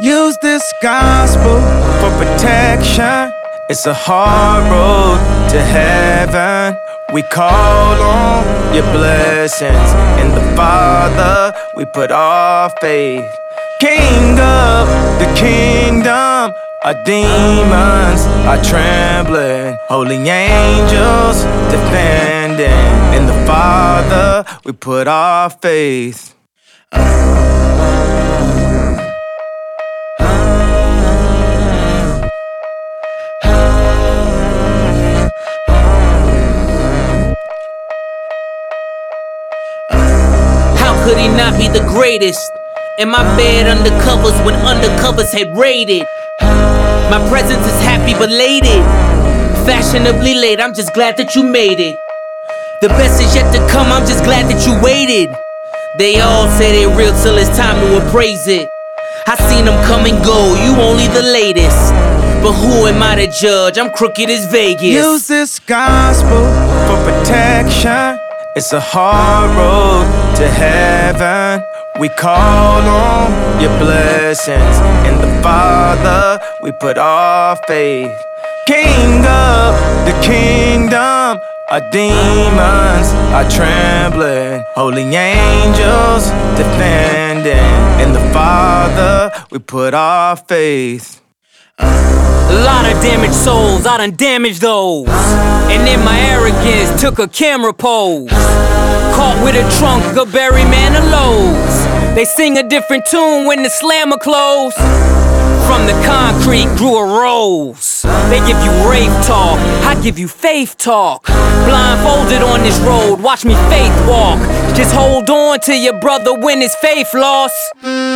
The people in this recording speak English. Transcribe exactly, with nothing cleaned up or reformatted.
Use this gospel for protection. It's a hard road to heaven. We call on your blessings. In the Father, we put our faith. King of the kingdom, our demons are trembling. Holy angels defending. In the Father, we put our faith. How could he not be the greatest? In my bed undercovers when undercovers had raided. My presence is happy belated. Fashionably late, I'm just glad that you made it. The best is yet to come, I'm just glad that you waited. They all say they real till it's time to appraise it. I seen them come and go, you only the latest. But who am I to judge? I'm crooked as Vegas. Use this gospel for protection. It's a hard road to heaven. We call on your blessings. In the Father, we put our faith. King of the kingdom, our demons are trembling. Holy angels defending. In the Father, we put our faith. A lot of damaged souls, I done damaged those. And in my arrogance, took a camera pose. Caught with a trunk of Barry Manilow's. They sing a different tune when the slammer close. From the concrete grew a rose. They give you rave talk, I give you faith talk. Blindfolded on this road, watch me faith walk. Just hold on to your brother when his faith lost.